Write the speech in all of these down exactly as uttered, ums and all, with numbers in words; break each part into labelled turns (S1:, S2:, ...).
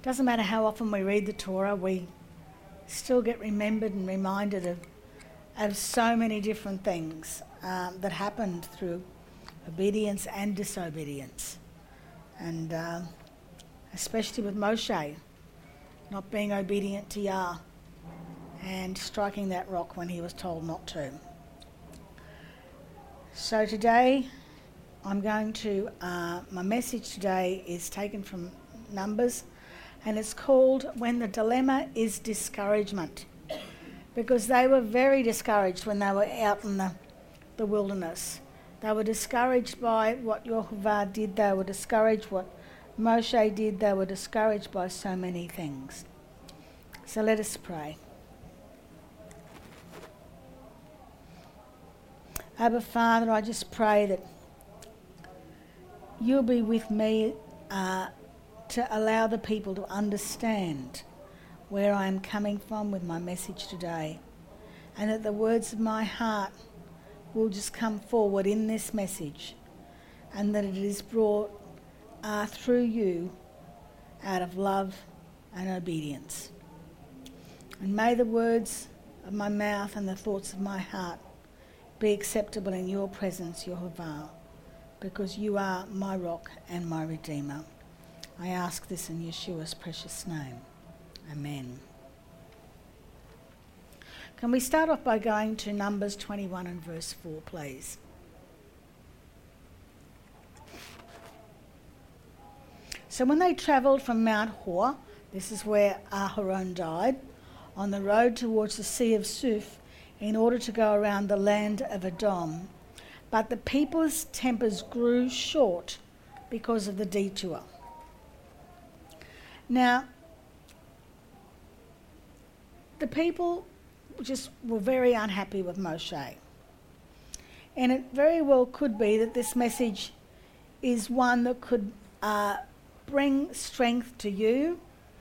S1: Doesn't matter how often we read the Torah, we still get remembered and reminded of, of so many different things um, that happened through obedience and disobedience. And uh, especially with Moshe, not being obedient to Yah and striking that rock when he was told not to. So today, I'm going to, uh, my message today is taken from Numbers, and it's called When the Dilemma is Discouragement. Because they were very discouraged when they were out in the, the wilderness. They were discouraged by what Yehovah did. They were discouraged what Moshe did. They were discouraged by so many things. So let us pray. Abba Father, I just pray that you'll be with me uh, to allow the people to understand where I am coming from with my message today, and that the words of my heart will just come forward in this message, and that it is brought uh, through you out of love and obedience. And may the words of my mouth and the thoughts of my heart be acceptable in your presence, Yehovah, because you are my rock and my redeemer. I ask this in Yeshua's precious name. Amen. Can we start off by going to Numbers twenty-one and verse four, please? So when they travelled from Mount Hor, this is where Aharon died, on the road towards the Sea of Suf, in order to go around the land of Edom. But the people's tempers grew short because of the detour. Now, the people just were very unhappy with Moshe. And it very well could be that this message is one that could uh, bring strength to you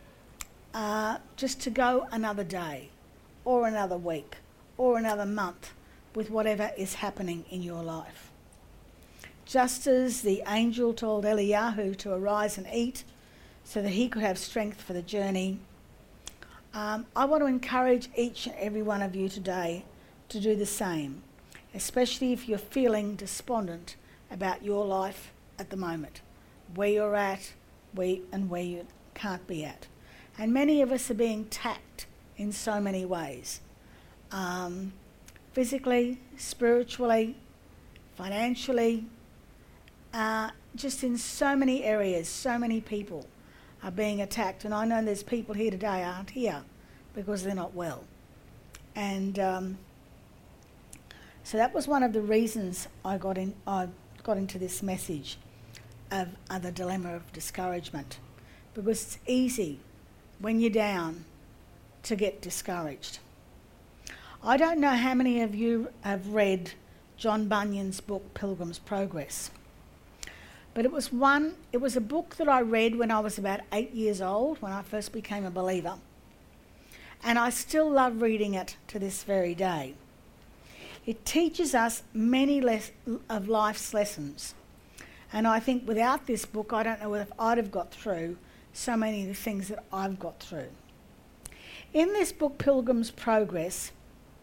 S1: uh, just to go another day or another week or another month with whatever is happening in your life. Just as the angel told Eliyahu to arise and eat so that he could have strength for the journey, um, I want to encourage each and every one of you today to do the same, especially if you're feeling despondent about your life at the moment, where you're at where, and where you can't be at. And many of us are being tacked in so many ways. Um, physically, spiritually, financially, uh, just in so many areas, so many people are being attacked. And I know there's people here today aren't here because they're not well. And um, so that was one of the reasons I got in. I got into this message of uh, the dilemma of discouragement, because it's easy when you're down to get discouraged. I don't know how many of you have read John Bunyan's book Pilgrim's Progress, but it was one. It was a book that I read when I was about eight years old, when I first became a believer, and I still love reading it to this very day. It teaches us many less of life's lessons, and I think without this book, I don't know if I'd have got through so many of the things that I've got through. In this book, Pilgrim's Progress,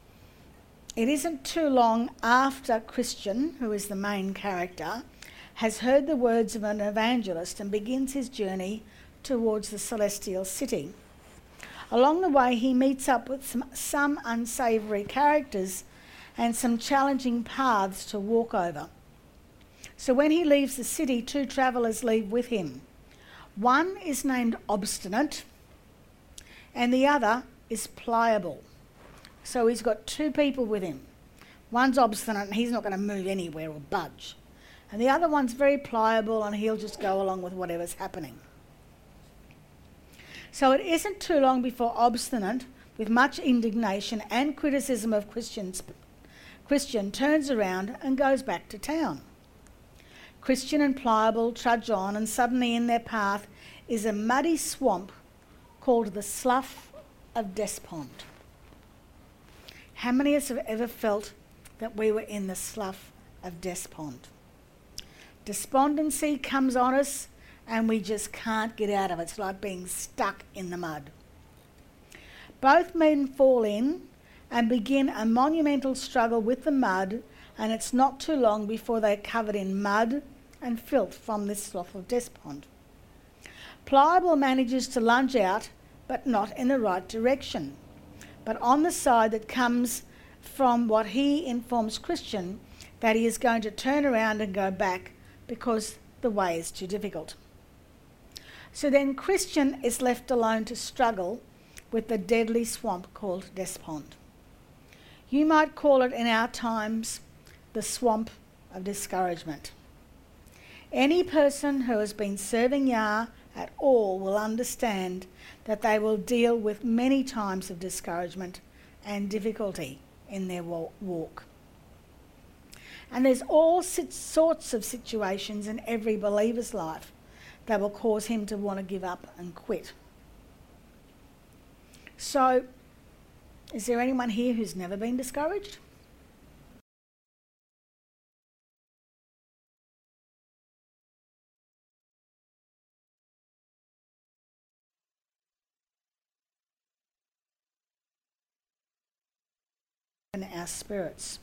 S1: it isn't too long after Christian, who is the main character, has heard the words of an evangelist and begins his journey towards the celestial city. Along the way, he meets up with some, some unsavoury characters and some challenging paths to walk over. So when he leaves the city, two travellers leave with him. One is named Obstinate, and the other is Pliable. So he's got two people with him. One's obstinate and he's not going to move anywhere or budge. And the other one's very pliable and he'll just go along with whatever's happening. So it isn't too long before Obstinate, with much indignation and criticism of Christians, Christian turns around and goes back to town. Christian and Pliable trudge on, and suddenly in their path is a muddy swamp called the Slough of Despond. How many of us have ever felt that we were in the Slough of Despond? Despondency comes on us, and we just can't get out of it. It's like being stuck in the mud. Both men fall in and begin a monumental struggle with the mud, and it's not too long before they're covered in mud and filth from this slough of despond. Pliable manages to lunge out, but not in the right direction, but on the side that comes from what he informs Christian that he is going to turn around and go back because the way is too difficult. So then Christian is left alone to struggle with the deadly swamp called despond. You might call it in our times the swamp of discouragement. Any person who has been serving Yah at all will understand that they will deal with many times of discouragement and difficulty in their walk. And there's all sorts of situations in every believer's life that will cause him to want to give up and quit. So, is there anyone here who's never been discouraged? In our spirits.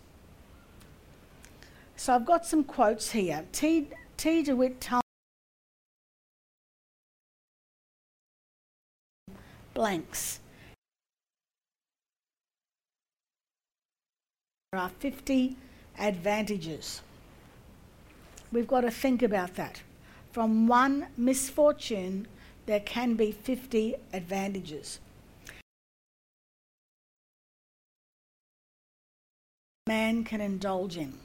S1: So I've got some quotes here. T. T. DeWitt Talmage blanks. There are fifty advantages. We've got to think about that. From one misfortune, there can be fifty advantages. Man can indulge in.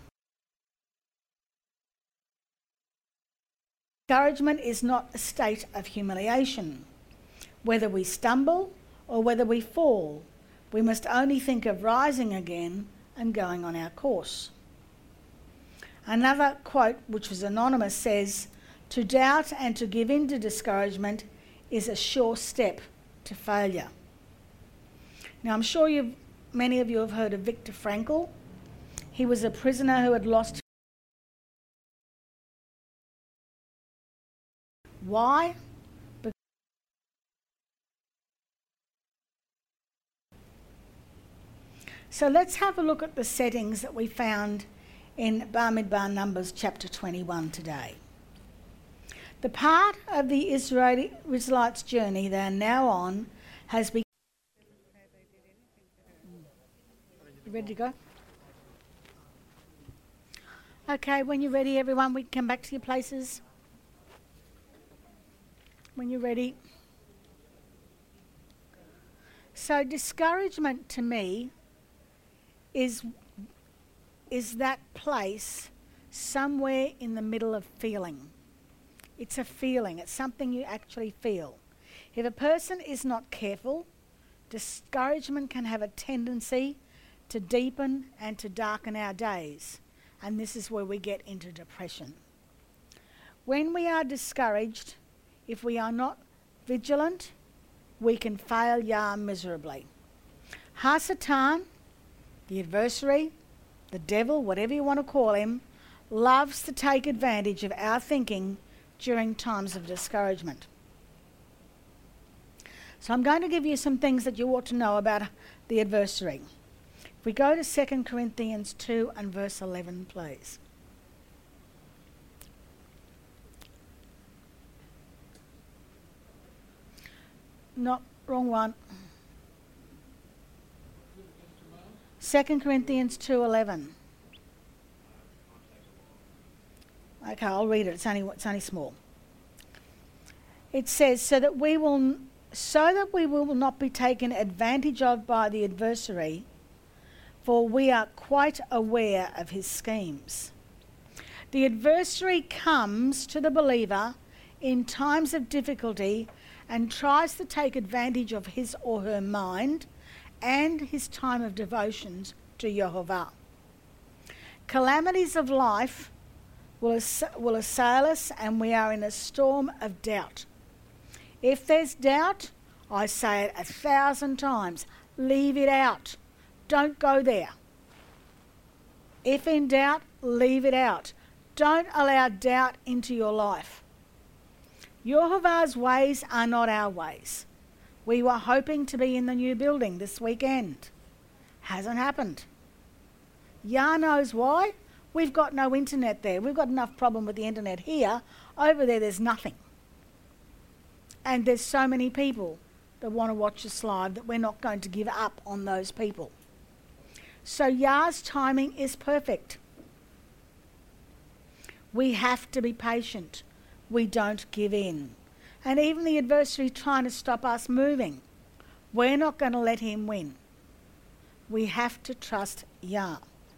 S1: Discouragement is not a state of humiliation. Whether we stumble or whether we fall, we must only think of rising again and going on our course. Another quote, which was anonymous, says, "To doubt and to give in to discouragement is a sure step to failure." Now, I'm sure you've, many of you have heard of Viktor Frankl. He was a prisoner who had lost. Why? Because so let's have a look at the settings that we found in Bamidbar Numbers chapter twenty-one today. The part of the Israeli, Israelites' journey they are now on has begun. You ready to go? Okay, when you're ready, everyone, we can come back to your places. When you're ready. So discouragement to me is, is that place somewhere in the middle of feeling. It's a feeling. It's something you actually feel. If a person is not careful, discouragement can have a tendency to deepen and to darken our days. And this is where we get into depression. When we are discouraged, if we are not vigilant, we can fail Yah miserably. Hasatan, the adversary, the devil, whatever you want to call him, loves to take advantage of our thinking during times of discouragement. So I'm going to give you some things that you ought to know about the adversary. If we go to Second Corinthians two and verse eleven, please. No, wrong one. Second Corinthians two eleven. Okay, I'll read it. It's only it's only small. It says, so that we will so that we will not be taken advantage of by the adversary, for we are quite aware of his schemes. The adversary comes to the believer in times of difficulty and tries to take advantage of his or her mind and his time of devotions to Jehovah. Calamities of life will, ass- will assail us, and we are in a storm of doubt. If there's doubt, I say it a thousand times, leave it out. Don't go there. If in doubt, leave it out. Don't allow doubt into your life. Yehovah's ways are not our ways. We were hoping to be in the new building this weekend. Hasn't happened. Yah knows why. We've got no internet there. We've got enough problem with the internet here. Over there, there's nothing. And there's so many people that want to watch us live that we're not going to give up on those people. So Yah's timing is perfect. We have to be patient. We don't give in. And even the adversary trying to stop us moving, we're not going to let him win. We have to trust Yah.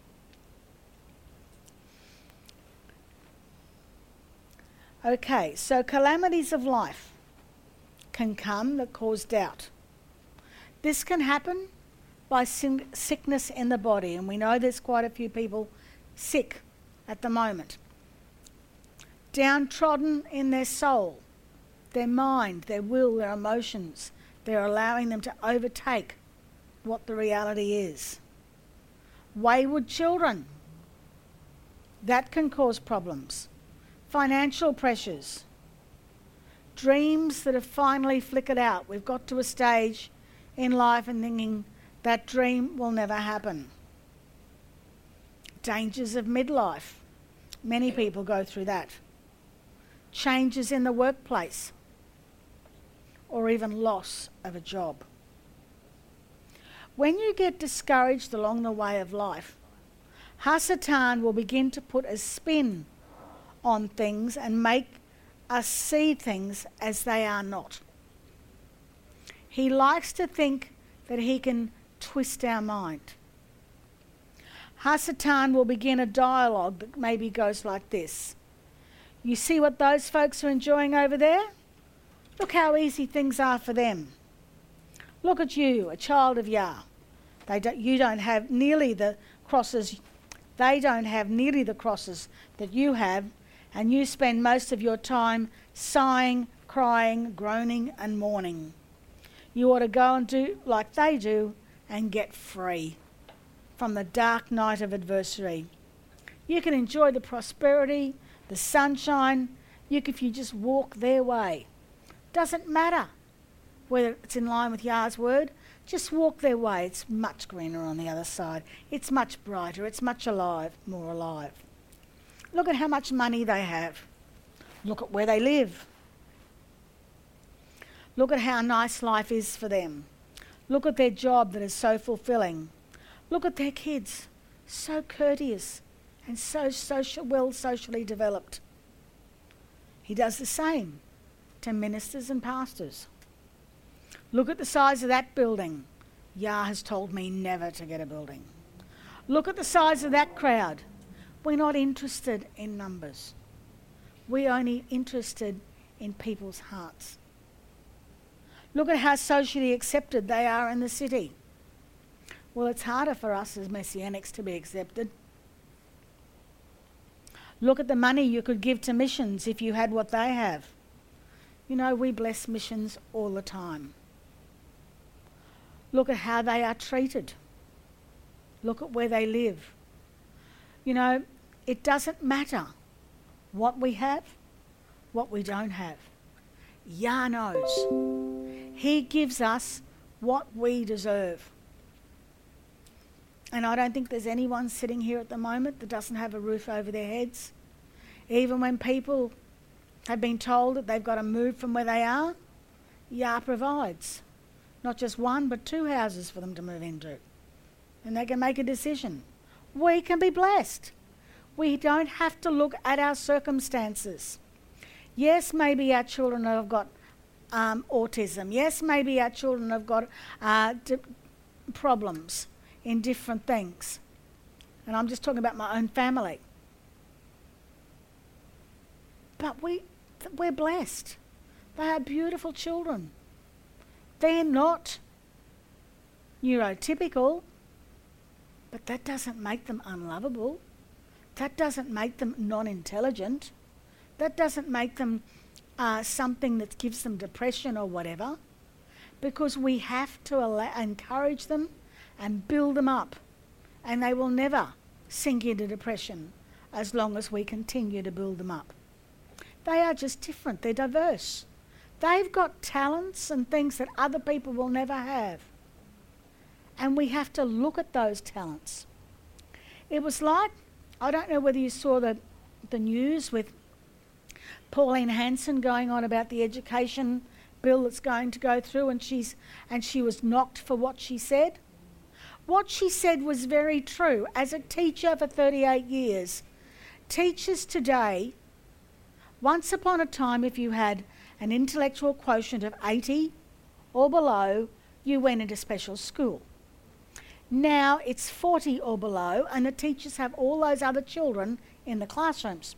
S1: Okay, so calamities of life can come that cause doubt. This can happen by sin- sickness in the body, and we know there's quite a few people sick at the moment. Downtrodden in their soul, their mind, their will, their emotions. They're allowing them to overtake what the reality is. Wayward children, that can cause problems. Financial pressures. Dreams that have finally flickered out. We've got to a stage in life and thinking that dream will never happen. Dangers of midlife. Many people go through that. Changes in the workplace, or even loss of a job. When you get discouraged along the way of life, Hasatan will begin to put a spin on things and make us see things as they are not. He likes to think that he can twist our mind. Hasatan will begin a dialogue that maybe goes like this. You see what those folks are enjoying over there? Look how easy things are for them. Look at you, a child of Yah. They don't, you don't have nearly the crosses, they don't have nearly the crosses that you have, and you spend most of your time sighing, crying, groaning and mourning. You ought to go and do like they do and get free from the dark night of adversity. You can enjoy the prosperity, the sunshine, you can, if you just walk their way. Doesn't matter whether it's in line with Yah's word, just walk their way. It's much greener on the other side. It's much brighter. It's much alive, more alive. Look at how much money they have. Look at where they live. Look at how nice life is for them. Look at their job that is so fulfilling. Look at their kids, so courteous and so social, well socially developed. He does the same to ministers and pastors. Look at the size of that building. Yah has told me never to get a building. Look at the size of that crowd. We're not interested in numbers. We're only interested in people's hearts. Look at how socially accepted they are in the city. Well, it's harder for us as Messianics to be accepted. Look at the money you could give to missions if you had what they have. You know, we bless missions all the time. Look at how they are treated. Look at where they live. You know, it doesn't matter what we have, what we don't have. Yah knows. He gives us what we deserve. And I don't think there's anyone sitting here at the moment that doesn't have a roof over their heads. Even when people have been told that they've got to move from where they are, Yah provides. Not just one, but two houses for them to move into. And they can make a decision. We can be blessed. We don't have to look at our circumstances. Yes, maybe our children have got um, autism. Yes, maybe our children have got uh, d- problems in different things. And I'm just talking about my own family. But we, we're blessed. They are beautiful children. They're not neurotypical, but that doesn't make them unlovable. That doesn't make them non-intelligent. That doesn't make them uh, something that gives them depression or whatever, because we have to allow, encourage them and build them up, and they will never sink into depression as long as we continue to build them up. They are just different. They're diverse. They've got talents and things that other people will never have. And we have to look at those talents. It was like, I don't know whether you saw the, the news with Pauline Hanson going on about the education bill that's going to go through, and she's and she was knocked for what she said. What she said was very true. As a teacher for thirty-eight years, teachers today, once upon a time, if you had an intellectual quotient of eighty or below, you went into special school. Now it's forty or below, and the teachers have all those other children in the classrooms.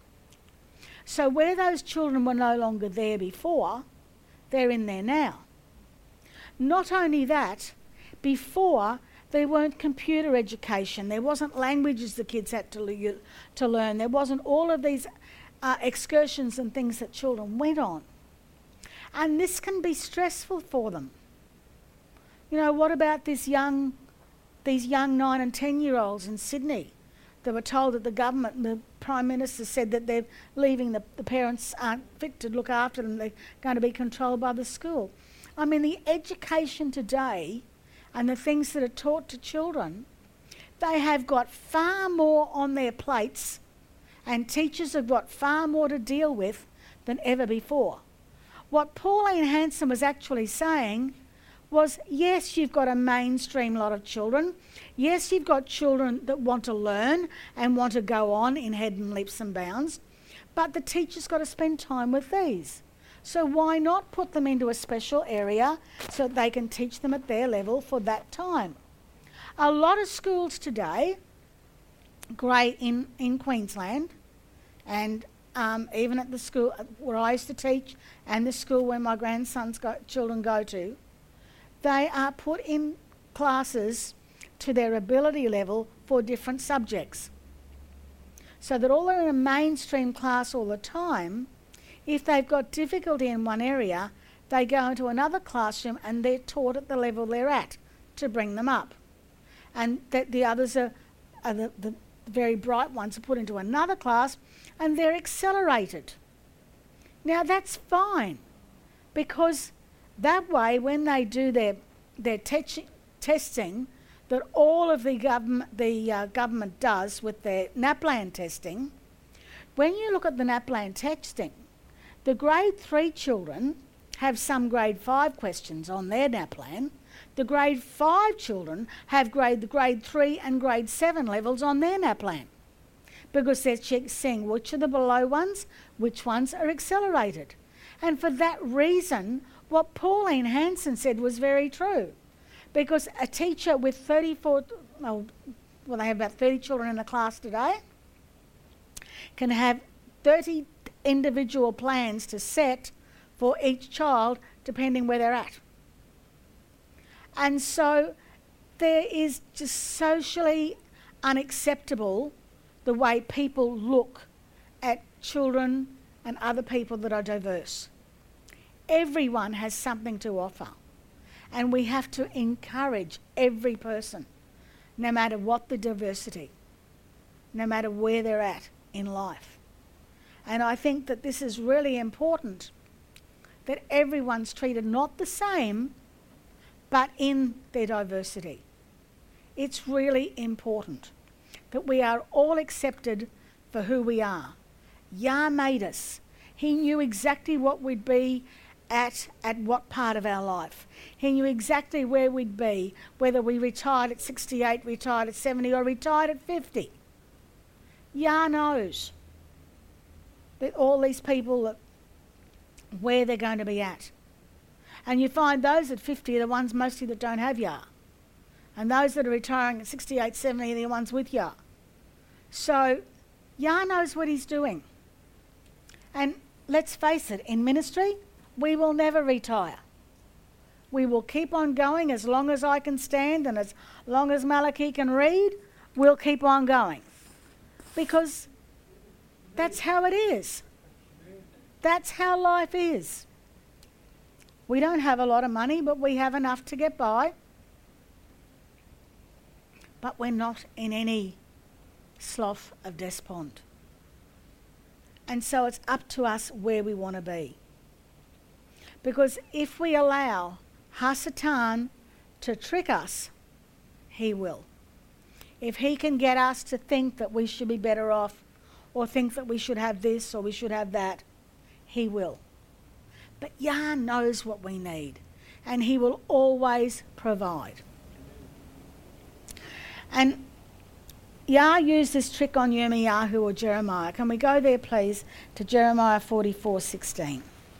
S1: So where those children were no longer there before, they're in there now. Not only that, before there weren't computer education, there wasn't languages the kids had to, le- to learn, there wasn't all of these uh, excursions and things that children went on. And this can be stressful for them. You know, what about this young, these young nine and ten year olds in Sydney? They were told that the government, the Prime Minister said that they're leaving, the, the parents aren't fit to look after them, they're going to be controlled by the school. I mean, the education today and the things that are taught to children, they have got far more on their plates, and teachers have got far more to deal with than ever before. What Pauline Hanson was actually saying was, yes, you've got a mainstream lot of children. Yes, you've got children that want to learn and want to go on in head and leaps and bounds, but the teacher's got to spend time with these. So why not put them into a special area so that they can teach them at their level for that time? A lot of schools today, great in, in Queensland, and um, even at the school where I used to teach and the school where my grandson's go, children go to, they are put in classes to their ability level for different subjects. So that although they're in a mainstream class all the time, if they've got difficulty in one area, they go into another classroom and they're taught at the level they're at to bring them up. And that the others are, are the, the very bright ones are put into another class and they're accelerated. Now that's fine, because that way when they do their, their te- testing that all of the government, the uh, government does with their NAPLAN testing, when you look at the NAPLAN testing, the grade three children have some grade five questions on their NAPLAN. The grade five children have grade the grade three and grade seven levels on their NAPLAN, because they're check- seeing which are the below ones, which ones are accelerated. And for that reason, what Pauline Hanson said was very true, because a teacher with thirty-four, well, well they have about thirty children in a class today, can have thirty individual plans to set for each child depending where they're at. And so there is just socially unacceptable the way people look at children and other people that are diverse. Everyone has something to offer, and we have to encourage every person, no matter what the diversity, no matter where they're at in life. And I think that this is really important, that everyone's treated not the same, but in their diversity. It's really important that we are all accepted for who we are. Yah made us. He knew exactly what we'd be at, at what part of our life. He knew exactly where we'd be, whether we retired at sixty-eight, retired at seventy, or retired at fifty. Yah knows that all these people, that where they're going to be at. And you find those at fifty are the ones mostly that don't have Yah. And those that are retiring at sixty-eight, seventy are the ones with Yah. So Yah knows what he's doing. And let's face it, in ministry, we will never retire. We will keep on going as long as I can stand, and as long as Malachi can read, we'll keep on going. Because that's how it is. That's how life is. We don't have a lot of money, but we have enough to get by. But we're not in any slough of despond. And so it's up to us where we want to be. Because if we allow Hasatan to trick us, he will. If he can get us to think that we should be better off, or think that we should have this or we should have that, he will. But Yah knows what we need, and he will always provide. And Yah used this trick on Yirmiyahu or Jeremiah. Can we go there, please, to Jeremiah forty-four sixteen?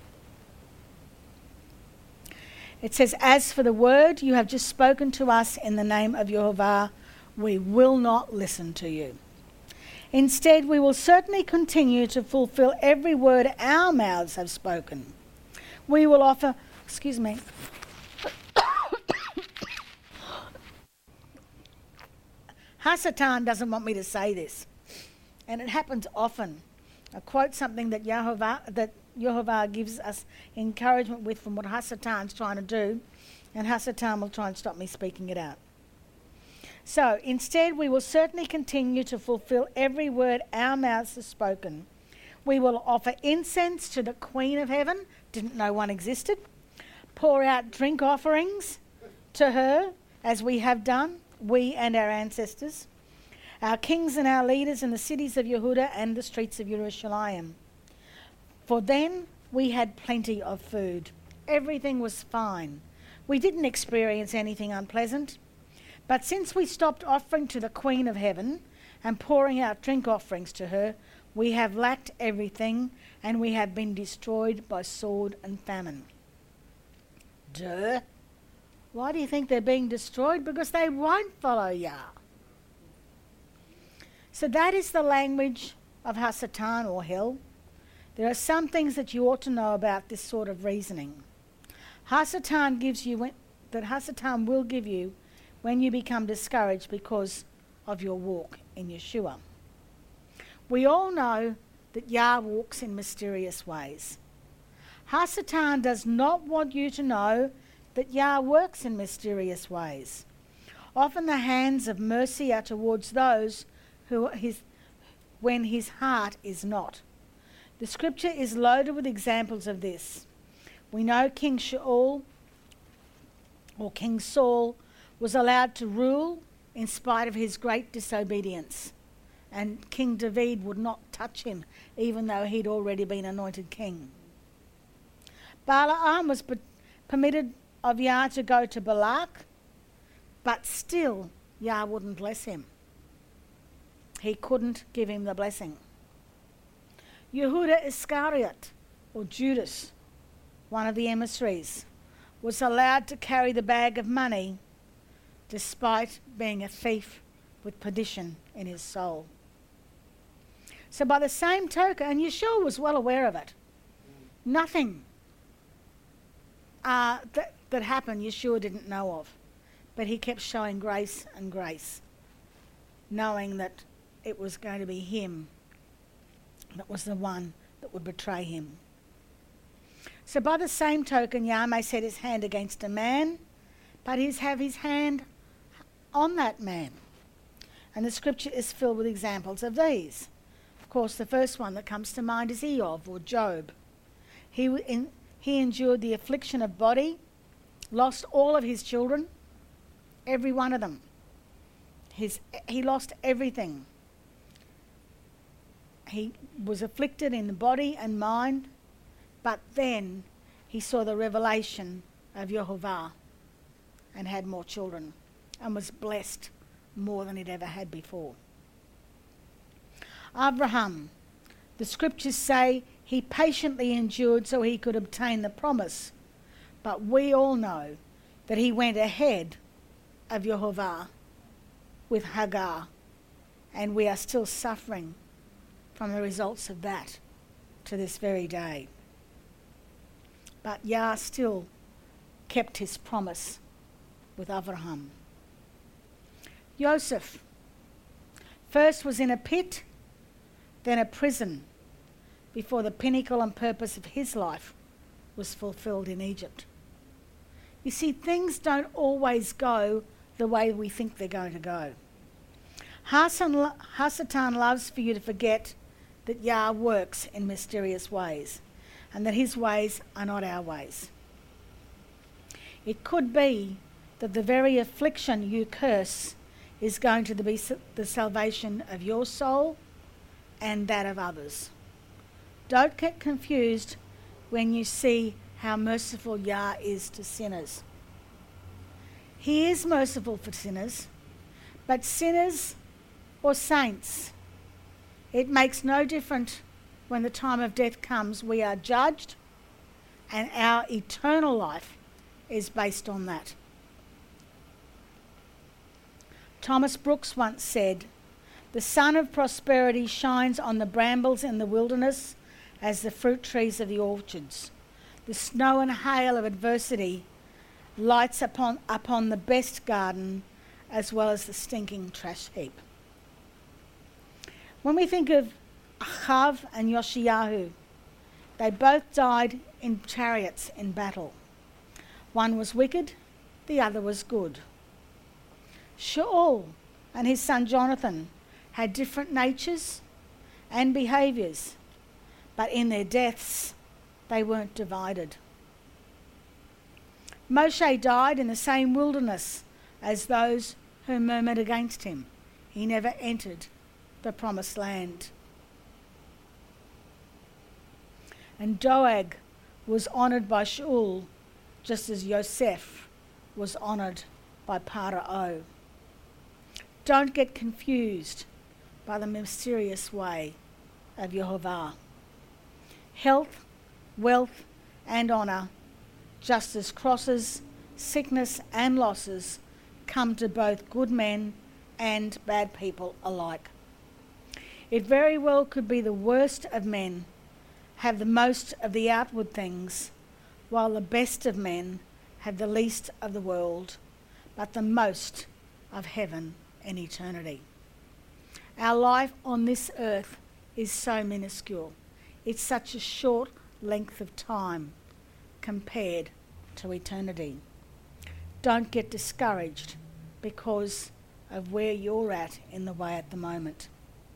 S1: It says, "As for the word you have just spoken to us in the name of Yehovah, we will not listen to you. Instead, we will certainly continue to fulfill every word our mouths have spoken. We will offer..." Excuse me. Hasatan doesn't want me to say this, and it happens often. I quote something that Yehovah, that Yehovah gives us encouragement with from what Hasatan's trying to do, and Hasatan will try and stop me speaking it out. So, instead, we will certainly continue to fulfill every word our mouths have spoken. We will offer incense to the Queen of Heaven, didn't know one existed, pour out drink offerings to her, as we have done, we and our ancestors, our kings and our leaders in the cities of Yehuda and the streets of Jerusalem. For then we had plenty of food. Everything was fine. We didn't experience anything unpleasant. But since we stopped offering to the Queen of Heaven and pouring out drink offerings to her, we have lacked everything, and we have been destroyed by sword and famine. Duh. Why do you think they're being destroyed? Because they won't follow Yah. So that is the language of Hasatan or hell. There are some things that you ought to know about this sort of reasoning. Hasatan gives you, that Hasatan will give you when you become discouraged because of your walk in Yeshua. We all know that Yah walks in mysterious ways. Hasatan does not want you to know that Yah works in mysterious ways. Often the hands of mercy are towards those who his, when his heart is not. The scripture is loaded with examples of this. We know King Shaul, or King Saul, was allowed to rule in spite of his great disobedience. And King David would not touch him, even though he'd already been anointed king. Balaam was per- permitted of Yah to go to Balak, but still Yah wouldn't bless him. He couldn't give him the blessing. Yehuda Iscariot, or Judas, one of the emissaries, was allowed to carry the bag of money despite being a thief with perdition in his soul. So by the same token, and Yeshua was well aware of it, nothing uh, that, that happened Yeshua didn't know of, but he kept showing grace and grace, knowing that it was going to be him that was the one that would betray him. So by the same token, Yah may set his hand against a man, but he's have his hand on that man. And the scripture is filled with examples of these. Of course, the first one that comes to mind is Eov, or Job. He, in, he endured the affliction of body, lost all of his children, every one of them. His, he lost everything. He was afflicted in the body and mind, but then he saw the revelation of Yehovah and had more children and was blessed more than he'd ever had before. Abraham, the scriptures say he patiently endured so he could obtain the promise, but we all know that he went ahead of Yehovah with Hagar, and we are still suffering from the results of that to this very day. But Yah still kept his promise with Abraham. Joseph first was in a pit, then a prison, before the pinnacle and purpose of his life was fulfilled in Egypt. You see, things don't always go the way we think they're going to go. Hasatan loves for you to forget that Yah works in mysterious ways and that his ways are not our ways. It could be that the very affliction you curse is going to be the salvation of your soul and that of others. Don't get confused when you see how merciful Yah is to sinners. He is merciful for sinners, but sinners or saints, it makes no difference. When the time of death comes, we are judged, and our eternal life is based on that. Thomas Brooks once said, "The sun of prosperity shines on the brambles in the wilderness as the fruit trees of the orchards. The snow and hail of adversity lights upon, upon the best garden as well as the stinking trash heap." When we think of Achav and Yoshiyahu, they both died in chariots in battle. One was wicked, the other was good. Shaul and his son Jonathan had different natures and behaviours, but in their deaths they weren't divided. Moshe died in the same wilderness as those who murmured against him. He never entered the promised land. And Doeg was honoured by Shaul, just as Yosef was honoured by Paro. Don't get confused by the mysterious way of Yehovah. Health, wealth and honour, just as crosses, sickness and losses, come to both good men and bad people alike. It very well could be the worst of men have the most of the outward things, while the best of men have the least of the world, but the most of heaven and eternity. Our life on this earth is so minuscule. It's such a short length of time compared to eternity. Don't get discouraged because of where you're at in the way at the moment.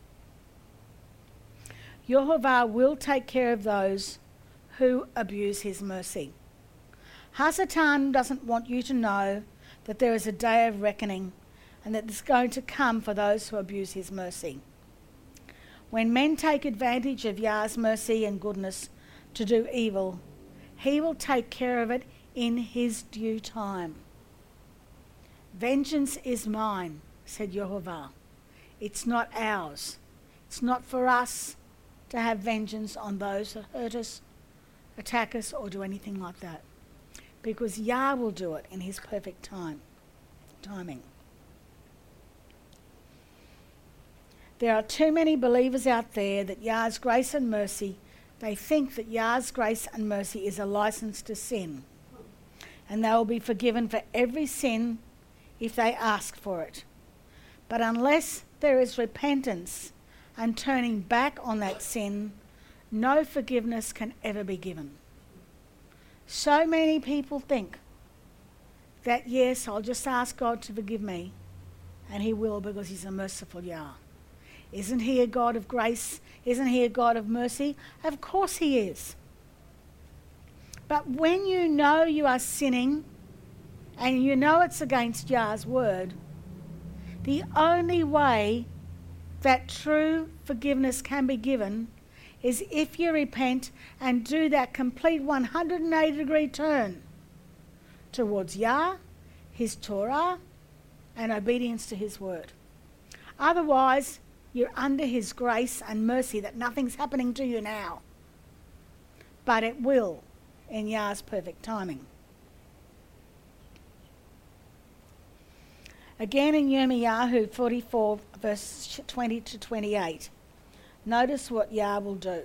S1: Yehovah will take care of those who abuse his mercy. Hasatan doesn't want you to know that there is a day of reckoning and that it's going to come for those who abuse his mercy. When men take advantage of Yah's mercy and goodness to do evil, he will take care of it in his due time. Vengeance is mine, said Yehovah. It's not ours. It's not for us to have vengeance on those that hurt us, attack us, or do anything like that. Because Yah will do it in his perfect time, timing. There are too many believers out there that Yah's grace and mercy, they think that Yah's grace and mercy is a license to sin. And they will be forgiven for every sin if they ask for it. But unless there is repentance and turning back on that sin, no forgiveness can ever be given. So many people think that, yes, I'll just ask God to forgive me, and he will because he's a merciful Yah. Isn't he a God of grace? Isn't he a God of mercy? Of course he is. But when you know you are sinning and you know it's against Yah's word, the only way that true forgiveness can be given is if you repent and do that complete one hundred eighty degree turn towards Yah, his Torah, and obedience to his word. Otherwise, you're under his grace and mercy that nothing's happening to you now. But it will in Yah's perfect timing. Again in Yirmiyahu forty-four, verse twenty to twenty-eight. Notice what Yah will do.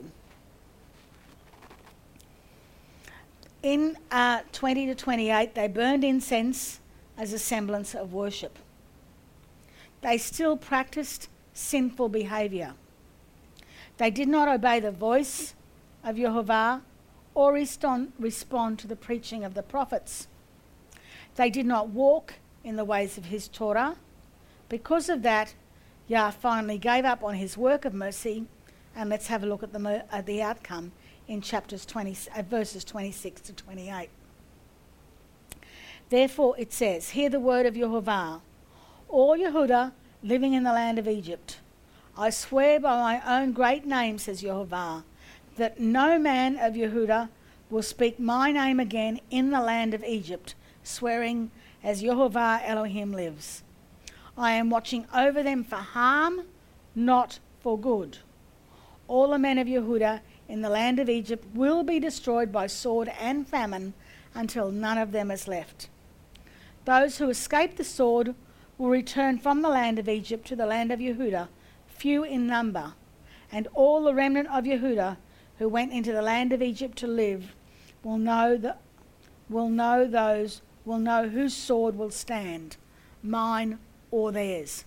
S1: In uh, twenty to twenty-eight, they burned incense as a semblance of worship. They still practiced sinful behaviour. They did not obey the voice of Yehovah or respond, respond to the preaching of the prophets. They did not walk in the ways of his Torah. Because of that, Yah finally gave up on his work of mercy And let's have a look at the, mo- at the outcome in chapters twenty, uh, verses twenty-six to twenty-eight. Therefore it says, hear the word of Yehovah, all Yehuda living in the land of Egypt. I swear by my own great name, says Yehovah, that no man of Yehuda will speak my name again in the land of Egypt, swearing as Yehovah Elohim lives. I am watching over them for harm, not for good. All the men of Yehuda in the land of Egypt will be destroyed by sword and famine until none of them is left. Those who escape the sword will return from the land of Egypt to the land of Yehuda, few in number, and all the remnant of Yehuda who went into the land of Egypt to live will know the, will know those will know whose sword will stand, mine or theirs.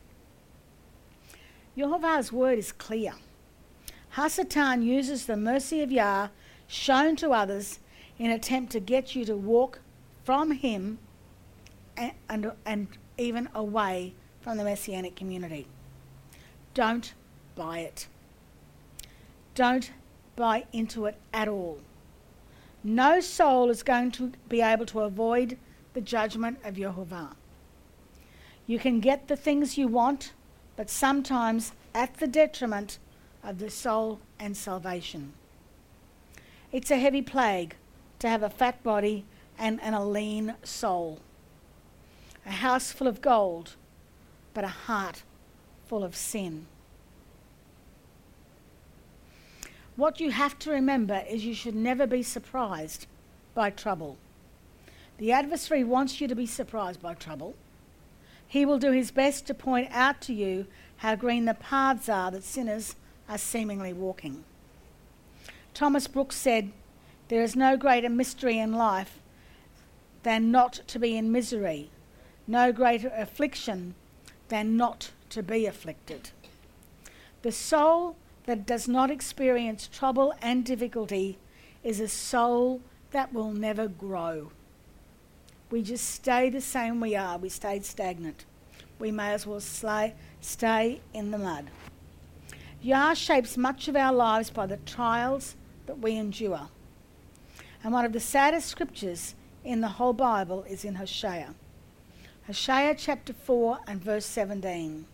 S1: Yehovah's word is clear. Hasatan uses the mercy of Yah shown to others in an attempt to get you to walk from him and, and, and even away from the Messianic community. Don't buy it. Don't buy into it at all. No soul is going to be able to avoid the judgment of Yehovah. You can get the things you want, but sometimes at the detriment of the soul and salvation. It's a heavy plague to have a fat body and, and a lean soul. A house full of gold, but a heart full of sin. What you have to remember is you should never be surprised by trouble. The adversary wants you to be surprised by trouble. He will do his best to point out to you how green the paths are that sinners are seemingly walking. Thomas Brooks said, there is no greater mystery in life than not to be in misery, no greater affliction than not to be afflicted. The soul that does not experience trouble and difficulty is a soul that will never grow. We just stay the same we are. We stayed stagnant. We may as well slay, stay in the mud. Yah shapes much of our lives by the trials that we endure. And one of the saddest scriptures in the whole Bible is in Hosea. Hosea chapter four and verse seventeen,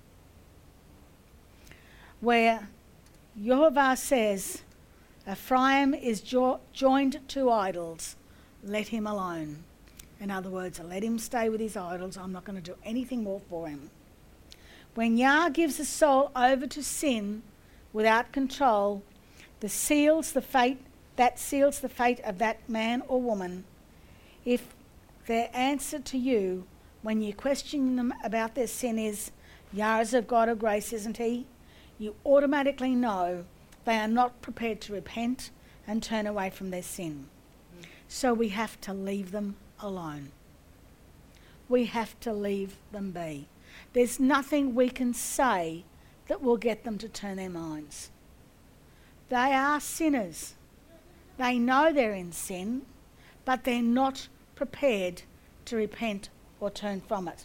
S1: where Yehovah says, Ephraim is jo- joined to idols, let him alone. In other words, let him stay with his idols. I'm not going to do anything more for him. When Yah gives a soul over to sin without control, the seals the fate, that seals the fate of that man or woman. If their answer to you when you question them about their sin is, Yah is a God of grace, isn't he? You automatically know they are not prepared to repent and turn away from their sin. Mm. So we have to leave them alone. We have to leave them be. There's nothing we can say that will get them to turn their minds. They are sinners. They know they're in sin, but they're not prepared to repent or turn from it.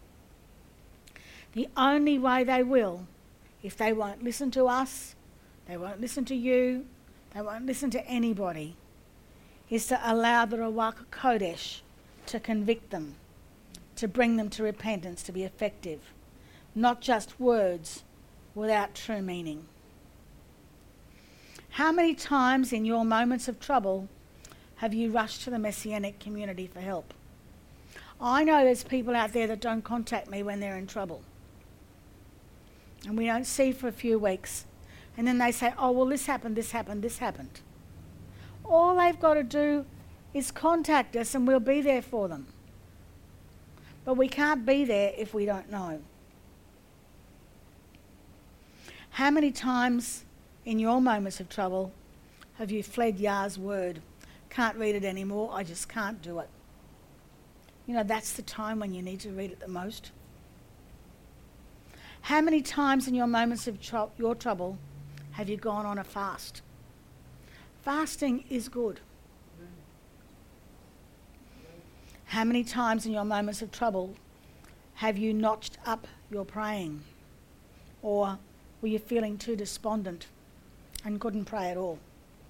S1: The only way they will, if they won't listen to us, they won't listen to you, they won't listen to anybody, is to allow the Ruach Kodesh to convict them, to bring them to repentance, to be effective. Not just words without true meaning. How many times in your moments of trouble have you rushed to the Messianic community for help? I know there's people out there that don't contact me when they're in trouble. And we don't see for a few weeks. And then they say, oh, well, this happened, this happened, this happened. All they've got to do is contact us and we'll be there for them. But we can't be there if we don't know. How many times in your moments of trouble have you fled Yah's word? Can't read it anymore, I just can't do it. You know, that's the time when you need to read it the most. How many times in your moments of tr- your trouble have you gone on a fast? Fasting is good. How many times in your moments of trouble have you notched up your praying or were you feeling too despondent and couldn't pray at all?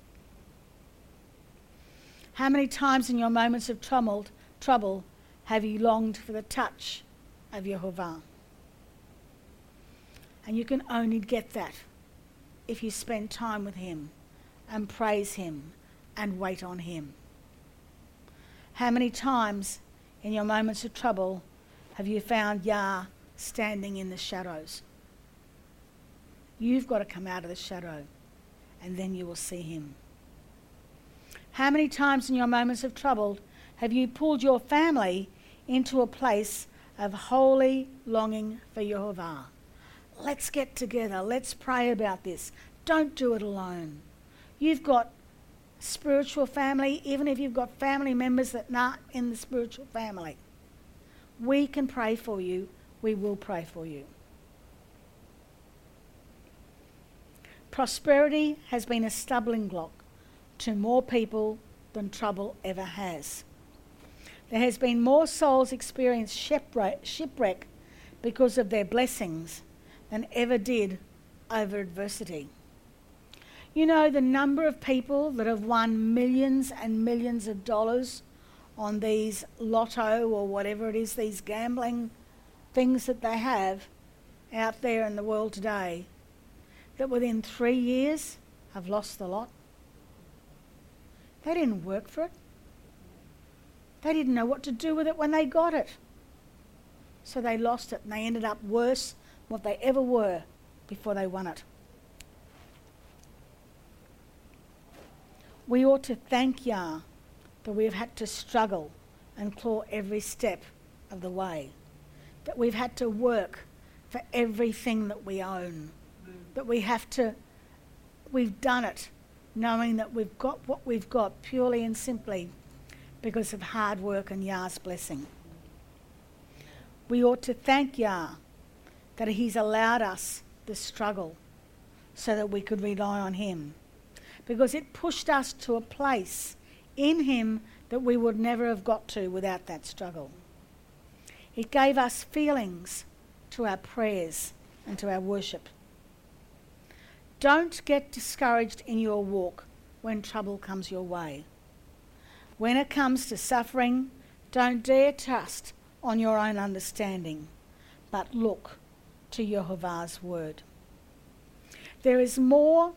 S1: How many times in your moments of troubled, trouble have you longed for the touch of Yehovah? And you can only get that if you spend time with him and praise him and wait on him. How many times in your moments of trouble have you found Yah standing in the shadows? You've got to come out of the shadow and then you will see him. How many times in your moments of trouble have you pulled your family into a place of holy longing for Yehovah? Let's get together. Let's pray about this. Don't do it alone. You've got spiritual family, even if you've got family members that aren't in the spiritual family. We can pray for you. We will pray for you. Prosperity has been a stumbling block to more people than trouble ever has. There has been more souls experience shipwreck, shipwreck because of their blessings than ever did over adversity. You know, the number of people that have won millions and millions of dollars on these lotto or whatever it is, these gambling things that they have out there in the world today, that within three years have lost the lot. They didn't work for it. They didn't know what to do with it when they got it. So they lost it and they ended up worse than what they ever were before they won it. We ought to thank Yah that we've had to struggle and claw every step of the way, that we've had to work for everything that we own, that we have to, we've done it knowing that we've got what we've got purely and simply because of hard work and Yah's blessing. We ought to thank Yah that he's allowed us the struggle so that we could rely on him, because it pushed us to a place in him that we would never have got to without that struggle. It gave us feelings to our prayers and to our worship. Don't get discouraged in your walk when trouble comes your way. When it comes to suffering, don't dare trust on your own understanding, but look to Yehovah's word. There is more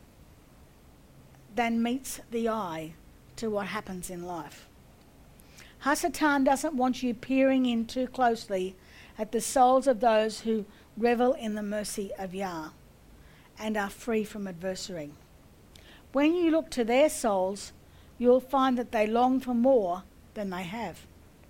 S1: than meets the eye to what happens in life. Hasatan doesn't want you peering in too closely at the souls of those who revel in the mercy of Yah and are free from adversary. When you look to their souls, you'll find that they long for more than they have.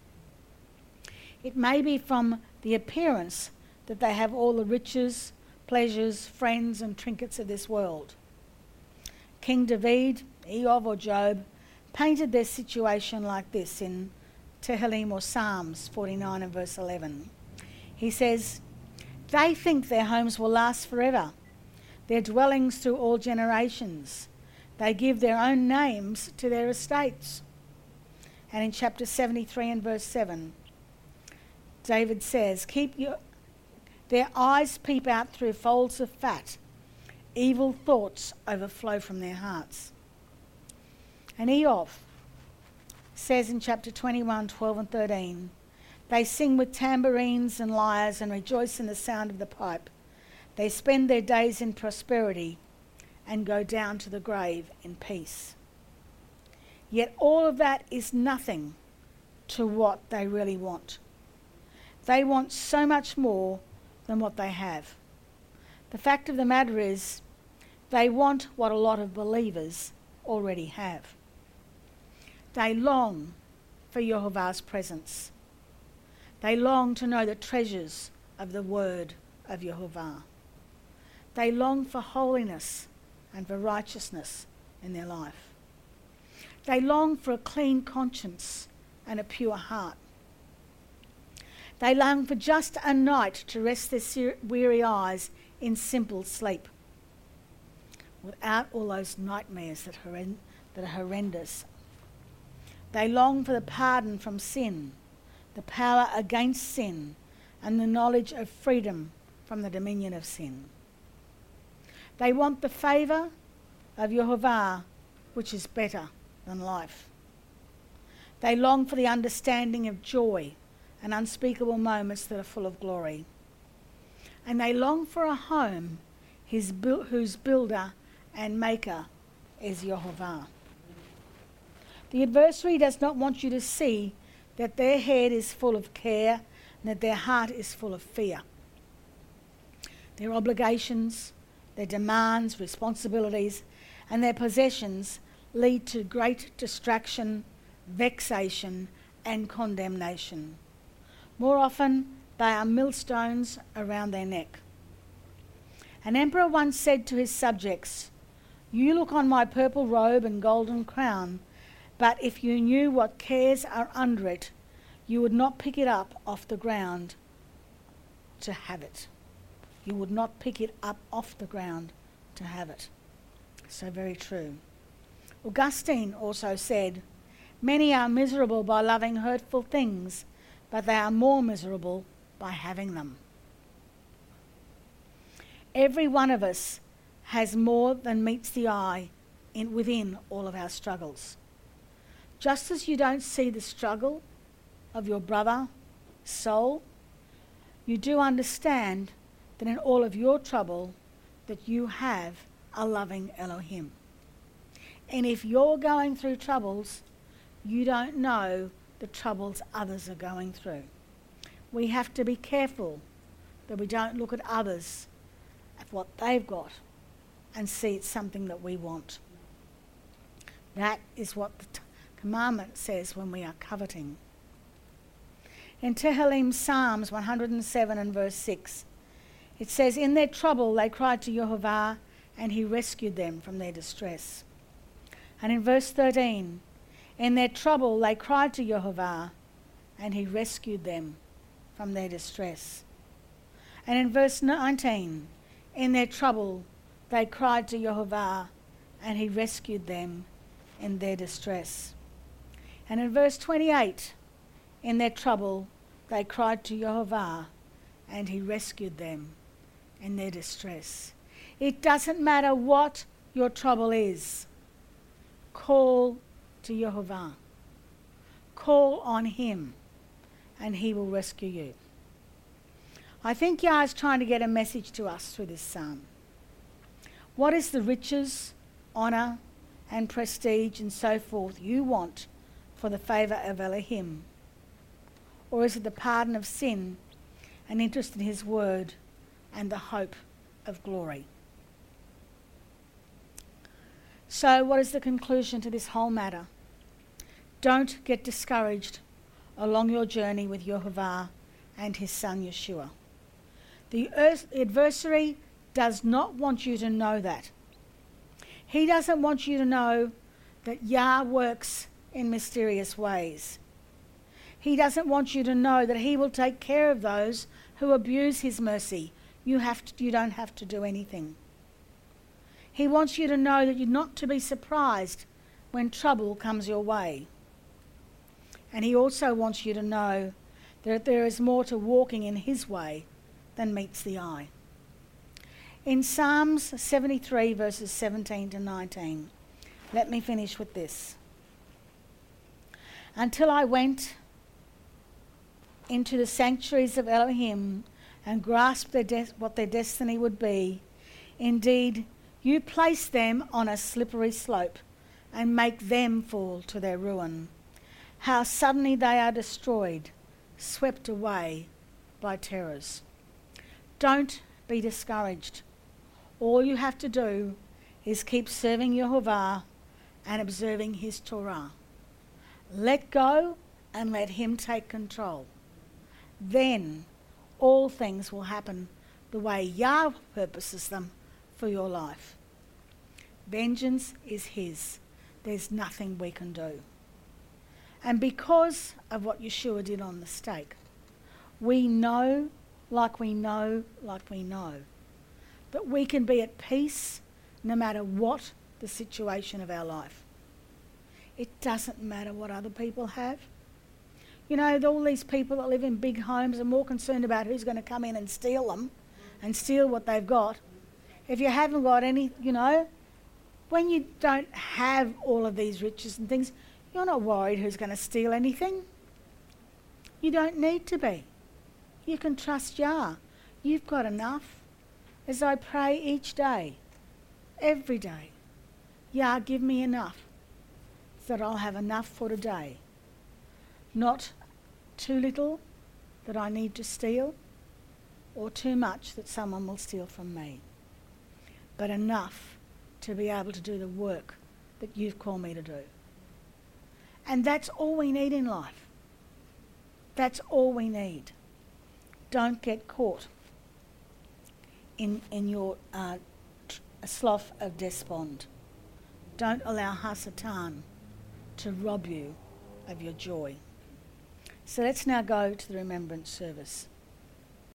S1: It may be from the appearance that they have all the riches, pleasures, friends and trinkets of this world. King David, Eov or Job painted their situation like this in Tehillim or Psalms forty-nine and verse eleven. He says, "They think their homes will last forever, their dwellings through all generations. They give their own names to their estates." And in chapter seventy-three and verse seven, David says, "Keep your, their eyes peep out through folds of fat. Evil thoughts overflow from their hearts." And Eov says in chapter twenty-one, twelve and thirteen, "They sing with tambourines and lyres and rejoice in the sound of the pipe. They spend their days in prosperity and go down to the grave in peace." Yet all of that is nothing to what they really want. They want so much more than what they have. The fact of the matter is, they want what a lot of believers already have. They long for Yehovah's presence. They long to know the treasures of the word of Yehovah. They long for holiness and for righteousness in their life. They long for a clean conscience and a pure heart. They long for just a night to rest their weary eyes in simple sleep, without all those nightmares that, horrend- that are horrendous. They long for the pardon from sin, the power against sin, and the knowledge of freedom from the dominion of sin. They want the favour of Yehovah, which is better than life. They long for the understanding of joy and unspeakable moments that are full of glory. And they long for a home his bu- whose builder and maker is Yehovah. The adversary does not want you to see that their head is full of care and that their heart is full of fear. Their obligations, their demands, responsibilities, and their possessions lead to great distraction, vexation, and condemnation. More often, they are millstones around their neck. An emperor once said to his subjects, "You look on my purple robe and golden crown, but if you knew what cares are under it, you would not pick it up off the ground to have it." You would not pick it up off the ground to have it. So very true. Augustine also said, "Many are miserable by loving hurtful things, but they are more miserable by having them." Every one of us has more than meets the eye in, within all of our struggles. Just as you don't see the struggle of your brother, soul, you do understand that in all of your trouble that you have a loving Elohim. And if you're going through troubles, you don't know the troubles others are going through. We have to be careful that we don't look at others, at what they've got, and see it's something that we want. That is what the t- commandment says when we are coveting. In Tehillim Psalms one hundred seven and verse six, it says, "In their trouble they cried to Yehovah, and he rescued them from their distress." And in verse thirteen, "In their trouble they cried to Yehovah, and he rescued them from their distress." And in verse nineteen, "In their trouble they cried to Yehovah, and he rescued them in their distress." And in verse twenty-eight, "In their trouble they cried to Yehovah, and he rescued them in their distress." It doesn't matter what your trouble is. Call to Yehovah. Call on him, and he will rescue you. I think Yah is trying to get a message to us through this psalm. What is the riches, honour, and prestige and so forth you want for the favour of Elohim? Or is it the pardon of sin, an interest in his word, and the hope of glory? So what is the conclusion to this whole matter? Don't get discouraged along your journey with Yehovah and his son Yeshua. The adversary does not want you to know that. He doesn't want you to know that Yah works in mysterious ways. He doesn't want you to know that he will take care of those who abuse his mercy. You have to, you don't have to do anything. He wants you to know that you're not to be surprised when trouble comes your way. And he also wants you to know that there is more to walking in his way than meets the eye. In Psalms seventy-three, verses seventeen to nineteen, let me finish with this. "Until I went into the sanctuaries of Elohim and grasped their de- what their destiny would be, indeed, you place them on a slippery slope and make them fall to their ruin. How suddenly they are destroyed, swept away by terrors." Don't be discouraged. All you have to do is keep serving Yehovah and observing his Torah. Let go and let him take control. Then all things will happen the way Yah purposes them for your life. Vengeance is his. There's nothing we can do. And because of what Yeshua did on the stake, we know, like we know, like we know, that we can be at peace no matter what the situation of our life. It doesn't matter what other people have. You know, all these people that live in big homes are more concerned about who's going to come in and steal them and steal what they've got. If you haven't got any, you know, when you don't have all of these riches and things, you're not worried who's going to steal anything. You don't need to be. You can trust Yah. You've got enough. As I pray each day, every day, Yah, give me enough so that I'll have enough for today. Not too little that I need to steal, or too much that someone will steal from me, but enough to be able to do the work that you've called me to do. And that's all we need in life. That's all we need. Don't get caught in, in your uh, tr- slough of despond. Don't allow Hasatan to rob you of your joy. So let's now go to the remembrance service.